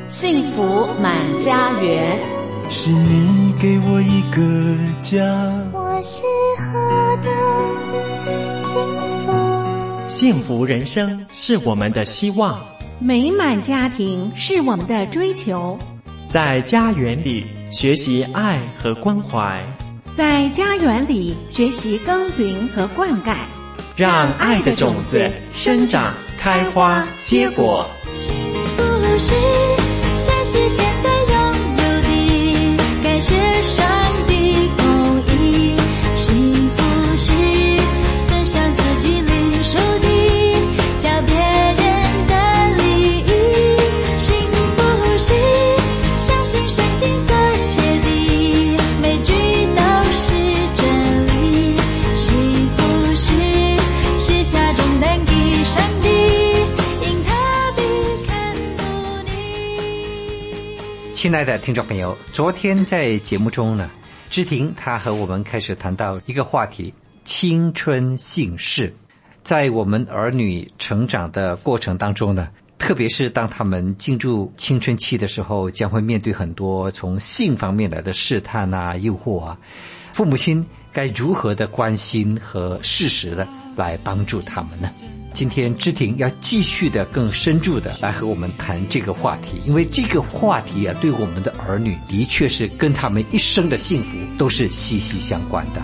幸福满家园。 是你给我一个家， 我适合的幸福。 幸福人生是我们的希望， 美满家庭是我们的追求。 在家园里学习爱和关怀， 在家园里学习耕耘和灌溉， 让爱的种子生长、开花、结果。 幸福是珍惜现在拥有的，感谢上帝供应。幸福是分享自己领受的，叫别人的利益。幸福是相信圣经所写的，每句都是真理。幸福是卸下重担给上帝，因他必看顾你。 亲爱的听众朋友，昨天在节目中呢，芝婷她和我们开始谈到一个话题，青春姓氏。在我们儿女成长的过程当中呢，特别是当他们进入青春期的时候，将会面对很多从性方面来的试探啊、诱惑啊，父母亲该如何的关心和适时的来帮助他们呢？今天芝婷要继续的更深入的来和我们谈这个话题，因为这个话题啊，对我们的儿女的确是跟他们一生的幸福都是息息相关的。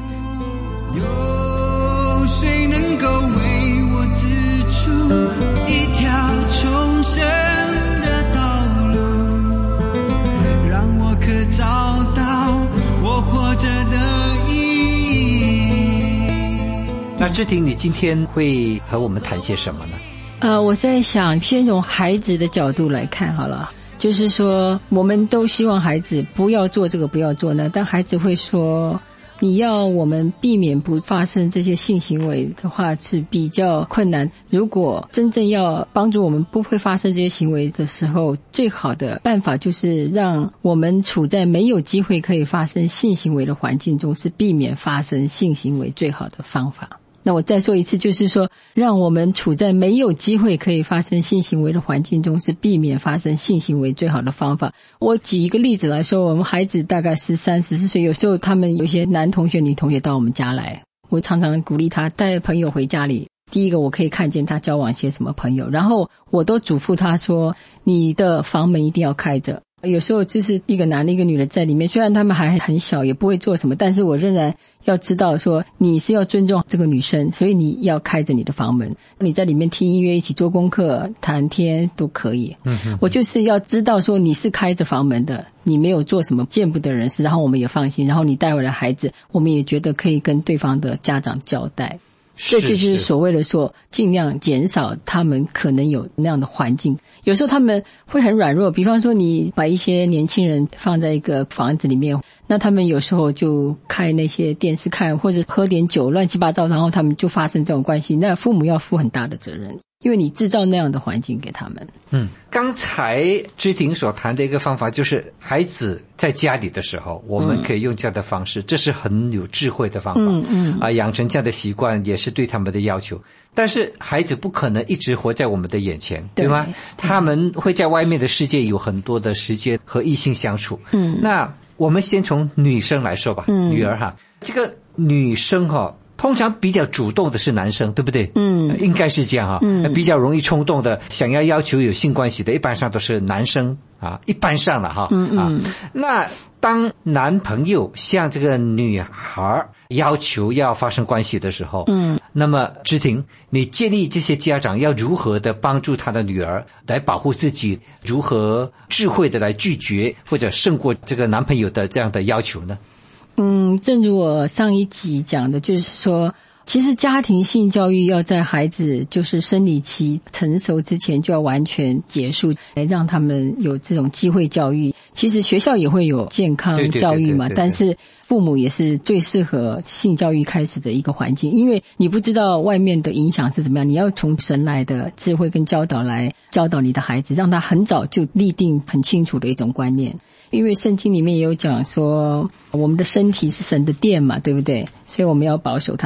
有谁能够为我指出一条重生的道路，让我可找到我活着的意义。 那芝婷，你今天会和我们谈些什么呢？ 我在想先从孩子的角度来看好了，就是说我们都希望孩子不要做这个不要做那，但孩子会说你要我们避免不发生这些性行为的话是比较困难，如果真正要帮助我们不会发生这些行为的时候，最好的办法就是让我们处在没有机会可以发生性行为的环境中，是避免发生性行为最好的方法。那我再说一次，就是说让我们处在没有机会可以发生性行为的环境中，是避免发生性行为最好的方法。我举一个例子来说，我们孩子大概13、14岁，有时候他们有些男同学女同学到我们家来，我常常鼓励他带朋友回家里，第一个我可以看见他交往些什么朋友，然后我都嘱咐他说你的房门一定要开着。有时候就是一个男的一个女的在里面，虽然他们还很小也不会做什么，但是我仍然要知道说你是要尊重这个女生，所以你要开着你的房门，你在里面听音乐，一起做功课，谈天都可以。我就是要知道说你是开着房门的，你没有做什么见不得人事，然后我们也放心，然后你带回来孩子，我们也觉得可以跟对方的家长交代。这就是所谓的说尽量减少他们可能有那样的环境。有时候他们会很软弱，比方说你把一些年轻人放在一个房子里面，那他们有时候就开那些电视看，或者喝点酒乱七八糟，然后他们就发生这种关系，那父母要负很大的责任，因为你制造那样的环境给他们。 刚才芝婷所谈的一个方法就是孩子在家里的时候，我们可以用这样的方式，这是很有智慧的方法。养成这样的习惯也是对他们的要求。但是孩子不可能一直活在我们的眼前，对吗？他们会在外面的世界有很多的时间和异性相处。那我们先从女生来说吧，女儿哈，这个女生哈，通常比较主动的是男生，对不对？应该是这样哈。比较容易冲动的，想要求有性关系的，一般上都是男生啊，一般上了哈。那当男朋友向这个女孩要求要发生关系的时候，那么芝婷，你建议这些家长要如何的帮助他的女儿来保护自己，如何智慧的来拒绝或者胜过这个男朋友的这样的要求呢？ 正如我上一集讲的，就是说其实家庭性教育要在孩子就是生理期成熟之前就要完全结束，来让他们有这种机会教育。其实学校也会有健康教育嘛，但是父母也是最适合性教育开始的一个环境，因为你不知道外面的影响是怎么样，你要从神来的智慧跟教导来教导你的孩子，让他很早就立定很清楚的一种观念。因为圣经里面也有讲说我们的身体是神的殿嘛，对不对？所以我们要保守它。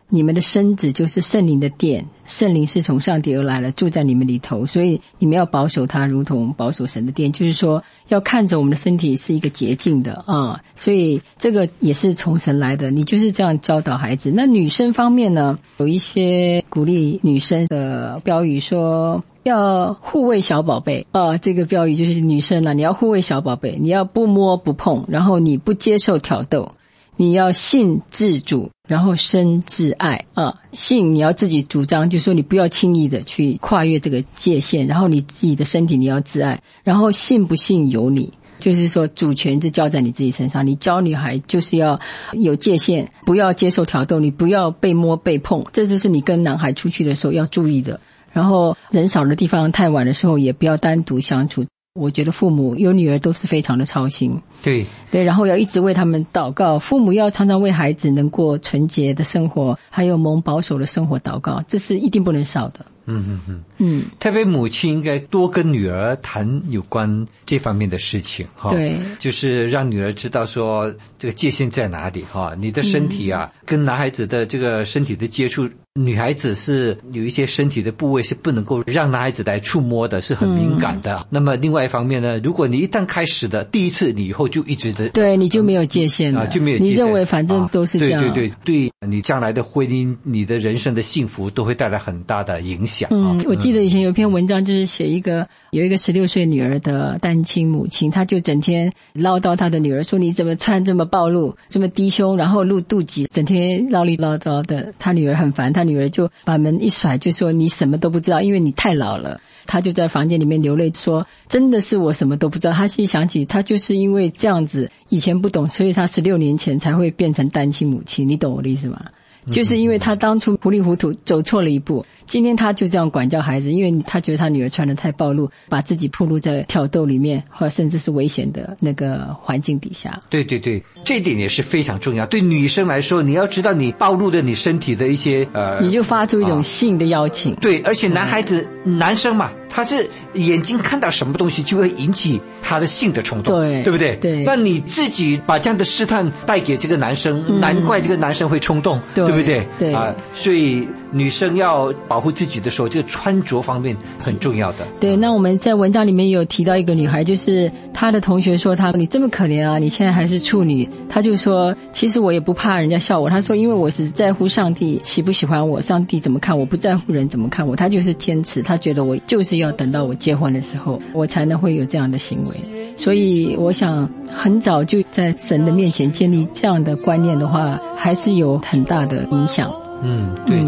你们的身子就是圣灵的殿，圣灵是从上帝而来了，住在你们里头，所以你们要保守它，如同保守神的殿，就是说要看着我们的身体是一个洁净的啊，所以这个也是从神来的，你就是这样教导孩子。那女生方面呢，有一些鼓励女生的标语说要护卫小宝贝这个标语就是女生了，你要护卫小宝贝，你要不摸不碰，然后你不接受挑逗，你要信自主，然后生自爱信你要自己主张，就是说你不要轻易的去跨越这个界限，然后你自己的身体你要自爱，然后信不信由你，就是说主权就交在你自己身上。你教女孩就是要有界限，不要接受挑逗，你不要被摸被碰，这就是你跟男孩出去的时候要注意的。然后人少的地方太晚的时候也不要单独相处。我觉得父母有女儿都是非常的操心，对，然后要一直为他们祷告，父母要常常为孩子能过纯洁的生活，还有蒙保守的生活祷告，这是一定不能少的。 特别母亲应该多跟女儿谈有关这方面的事情对，就是让女儿知道说这个界限在哪里你的身体跟男孩子的这个身体的接触，女孩子是有一些身体的部位是不能够让男孩子来触摸的，是很敏感的那么另外一方面呢，如果你一旦开始的第一次，你以后就一直的对，你就没有界限了就没有界限， 你认为反正都是这样对你将来的婚姻，你的人生的幸福都会带来很大的影响我记得以前有一篇文章，就是写有一个16岁女儿的单亲母亲，她就整天唠叨她的女儿说你怎么穿这么暴露，这么低胸，然后露肚脐，整天唠里唠叨的，她女儿很烦，她女儿就把门一甩，就说你什么都不知道，因为你太老了。她就在房间里面流泪说真的是我什么都不知道。她心想起她就是因为这样子以前不懂，所以她16年前才会变成单亲母亲，你懂我的意思吗？就是因为她当初糊里糊涂走错了一步，今天她就这样管教孩子，因为她觉得她女儿穿得太暴露，把自己暴露在挑逗里面，或甚至是危险的那个环境底下。 对，这一点也是非常重要。对女生来说，你要知道你暴露的你身体的一些你就发出一种性的邀请对，而且男生嘛，他是眼睛看到什么东西就会引起他的性的冲动，对不对？ 对， 那你自己把这样的试探带给这个男生难怪这个男生会冲动，对不对？ 对所以女生要保护自己的时候，这个穿着方面很重要的。 对，那我们在文章里面有提到一个女孩，就是她的同学说她你这么可怜啊，你现在还是处女，她就说其实我也不怕人家笑我，她说因为我只在乎上帝喜不喜欢我，上帝怎么看我，不在乎人怎么看我。她就是坚持，她觉得我就是要等到我结婚的时候我才能会有这样的行为。所以我想很早就在神的面前建立这样的观念的话，还是有很大的影响。 对。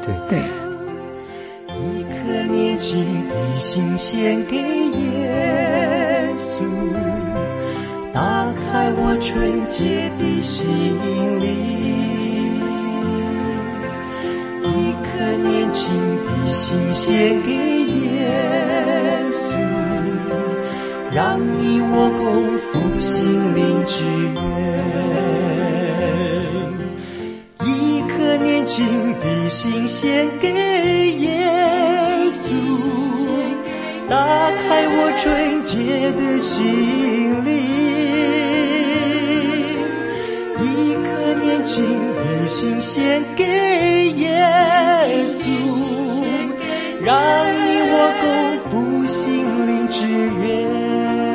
一颗年轻的心献给耶稣，打开我纯洁的心灵。一颗年轻的心献给耶稣，让你我共赴心灵之约。一颗年轻的心献给耶稣，打开我纯洁的心灵。一颗年轻的心献给耶稣，让你我共赴心灵之约。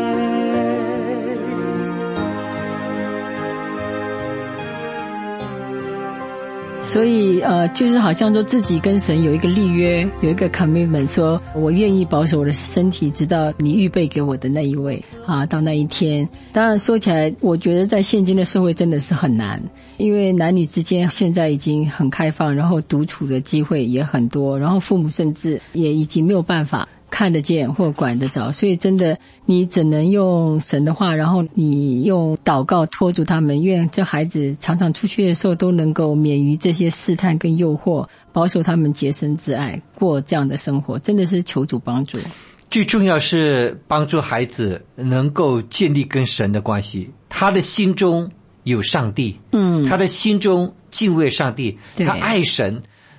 所以就是好像说自己跟神有一个立约，有一个 commitment， 说我愿意保守我的身体直到你预备给我的那一位到那一天。当然说起来我觉得在现今的社会真的是很难，因为男女之间现在已经很开放，然后独处的机会也很多，然后父母甚至也已经没有办法看得见或管得着，所以真的你只能用神的话，然后你用祷告拖住他们，愿这孩子常常出去的时候都能够免于这些试探跟诱惑，保守他们洁身自爱，过这样的生活，真的是求主帮助。 最重要是帮助孩子能够建立跟神的关系，他的心中有上帝，他的心中敬畏上帝，他爱神，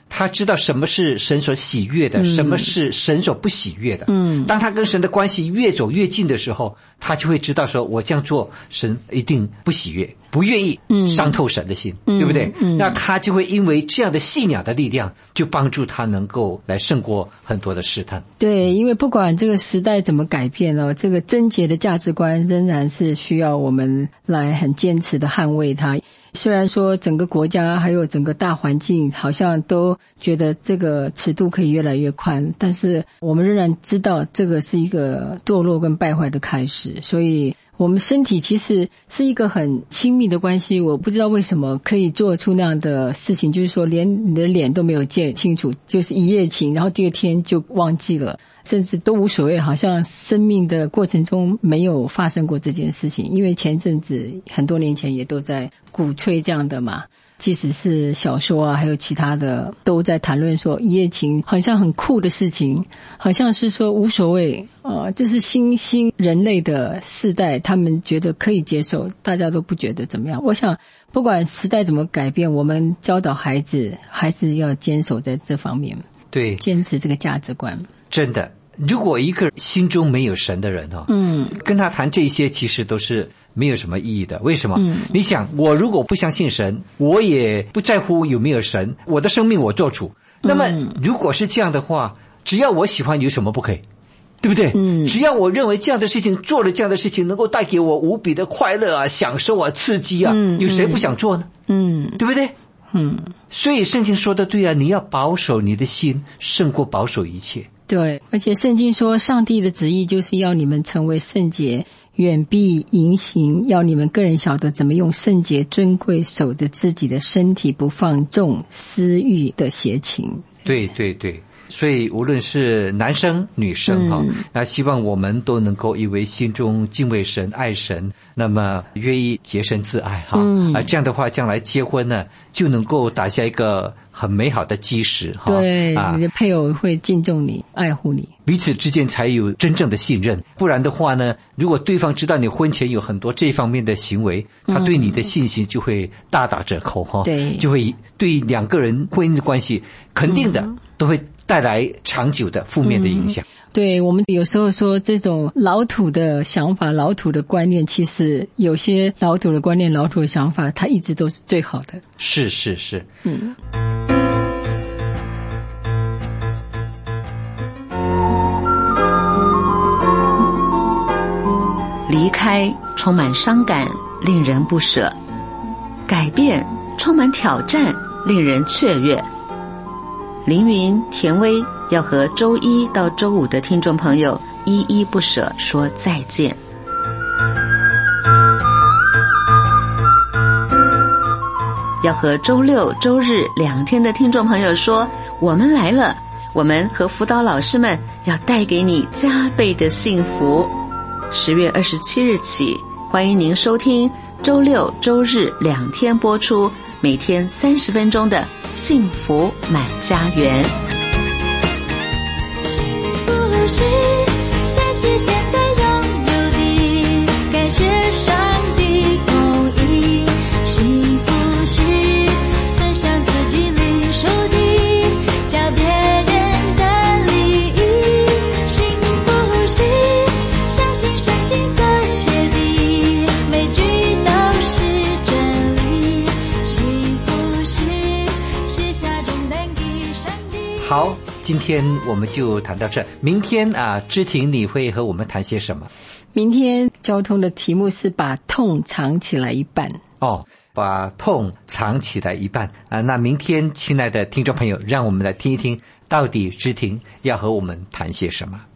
他知道什么是神所喜悦的，什么是神所不喜悦的。当他跟神的关系越走越近的时候，他就会知道说，我这样做神一定不喜悦，不愿意伤透神的心，对不对？那他就会因为这样的信仰的力量，就帮助他能够来胜过很多的试探。 对，因为不管这个时代怎么改变了，这个贞洁的价值观仍然是需要我们来很坚持的捍卫它。虽然说整个国家还有整个大环境好像都觉得这个尺度可以越来越宽，但是我们仍然知道这个是一个堕落跟败坏的开始，所以我们身体其实是一个很亲密的关系。我不知道为什么可以做出那样的事情，就是说连你的脸都没有见清楚，就是一夜情，然后第二天就忘记了，甚至都无所谓，好像生命的过程中没有发生过这件事情。因为前阵子很多年前也都在鼓吹这样的嘛，即使是小说啊还有其他的都在谈论说一夜情好像很酷的事情，好像是说无所谓这是新兴人类的世代，他们觉得可以接受，大家都不觉得怎么样。我想不管时代怎么改变，我们教导孩子还是要坚守在这方面， 对， 坚持这个价值观。 真的，如果一个心中没有神的人跟他谈这些其实都是没有什么意义的。为什么？你想，我如果不相信神，我也不在乎有没有神，我的生命我做主。那么如果是这样的话，只要我喜欢有什么不可以？对不对？只要我认为这样的事情，做了这样的事情能够带给我无比的快乐啊、享受啊、刺激啊，有谁不想做呢？对不对？所以圣经说的对啊，你要保守你的心胜过保守一切。 对，而且圣经说上帝的旨意就是要你们成为圣洁，远避淫行，要你们个人晓得怎么用圣洁尊贵守着自己的身体，不放纵私欲的邪情。 对对对，所以无论是男生女生那希望我们都能够因为心中敬畏神爱神，那么愿意洁身自爱这样的话将来结婚呢就能够打下一个很美好的基石对你的配偶会敬重你爱护你， 彼此之间才有真正的信任。不然的话呢，如果对方知道你婚前有很多这方面的行为，他对你的信心就会大打折扣对， 就会对两个人婚姻的关系肯定的都会带来长久的负面的影响。 对，我们有时候说这种老土的想法、老土的观念，其实有些老土的观念、老土的想法，它一直都是最好的。 是是是。 离开充满伤感，令人不舍；改变充满挑战，令人雀跃。凌云、田薇要和周一到周五的听众朋友依依不舍说再见。要和周六、周日2天的听众朋友说我们来了，我们和辅导老师们要带给你加倍的幸福。10月27日起，欢迎您收听周六、周日2天播出，每天30分钟的幸福满家园。 幸福是珍惜现在拥有的，感谢上帝供应。幸福是分享自己领受的，教别人的利益。幸福是相信圣经所写的，每句都是真理。幸福是卸下重担给上帝。 好，今天我们就谈到这。明天知婷你会和我们谈些什么？ 明天交通的题目是把痛藏起来一半。 把痛藏起来一半那明天亲爱的听众朋友，让我们来听一听到底知婷要和我们谈些什么。